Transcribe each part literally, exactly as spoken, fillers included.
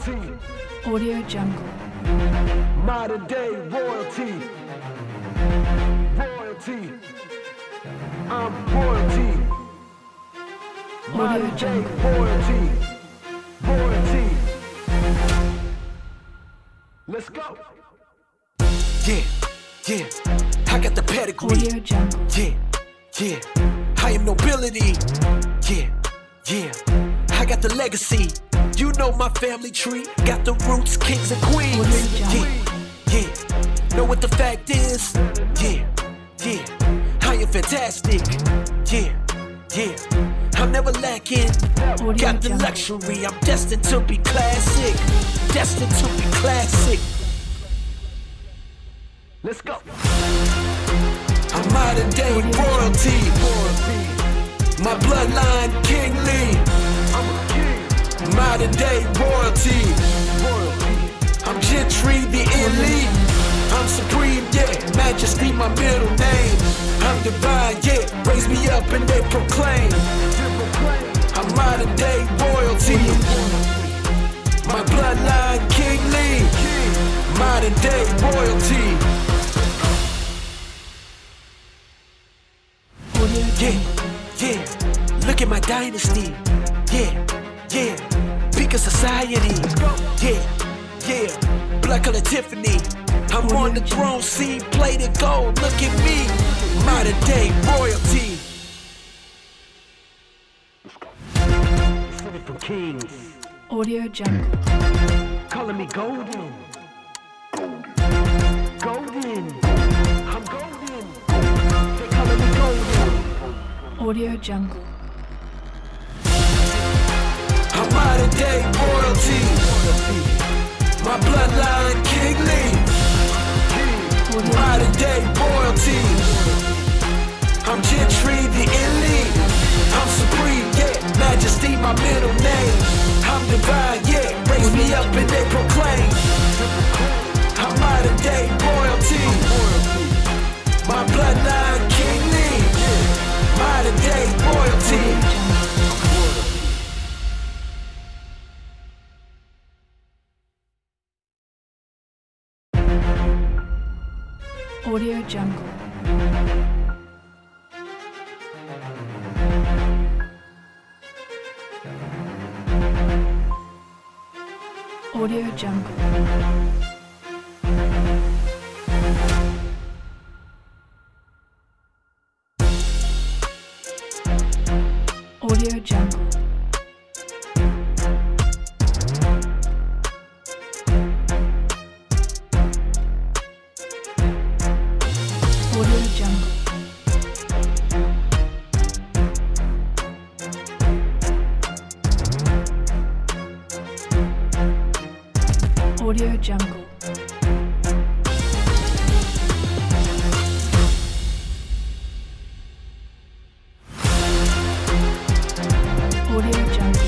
royalty. Audio Jungle. Modern day royalty. Royalty. I'm royalty. Modern day royalty. Royalty. Let's go. Yeah, yeah. I got the pedigree. Audio Jungle. Yeah, yeah. I am nobility. Yeah, yeah. I got the legacy. You know my family tree. Got the roots, kings and queens. Yeah, yeah. Know what the fact is? Yeah, yeah. I am fantastic. Yeah, yeah. I'm never lacking. Audio Got the Jungle. luxury. I'm destined to be classic. Destined to be classic. Let's go. I'm modern day royalty. My bloodline kingly. I'm a king. Modern day royalty. Royalty. I'm gentry, the elite. I'm supreme, yeah. Majesty, my middle name. I'm divine, yeah. Raise me up and they proclaim. I'm modern day royalty. My bloodline kingly. Modern day royalty. Audio Yeah, Jungle. yeah. Look at my dynasty. Yeah, yeah. Peak of society. Yeah, yeah. Black color Tiffany. I'm on the throne, see, plated gold. Look at me. Modern day royalty. City for kings. Audio Jungle. Calling me golden. Golden. I'm golden. They calling me golden. Audio Jungle. I'm modern day royalty. My bloodline kingly. Audio Modern day royalty. I'm gentry, the elite. I'm supreme, yeah. Majesty, my middle name. I'm divine, yeah. Raise me up and they proclaim. I'm modern day royalty. My bloodline kingly. Modern day royalty. Audio Jungle. Audio Jungle. Audio Jungle. Audio Jungle. Audio Jungle. Audio Jungle.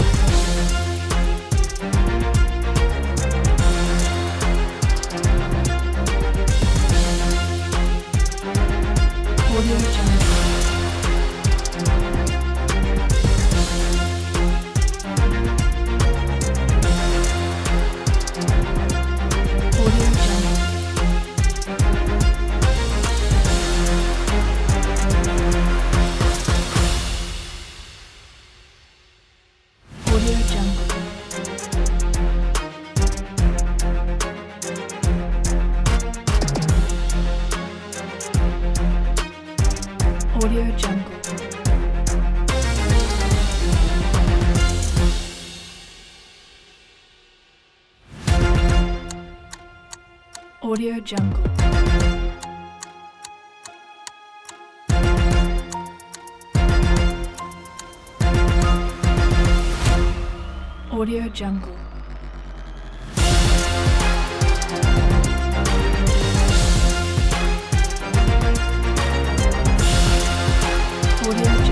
Audio Jungle. Audio Jungle. Audio Jungle. Audio Jungle. Audio Jungle. Audio Jungle. Audio